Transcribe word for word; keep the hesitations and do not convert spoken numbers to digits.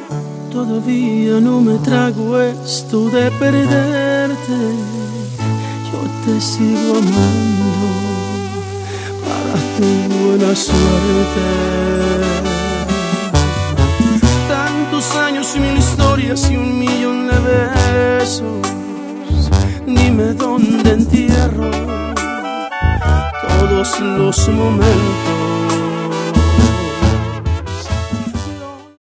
Todavía no me trago esto de perderte. Yo te sigo amando para tu buena suerte. Tantos años y mil historias y un millón de besos. Dime dónde entierro todos los momentos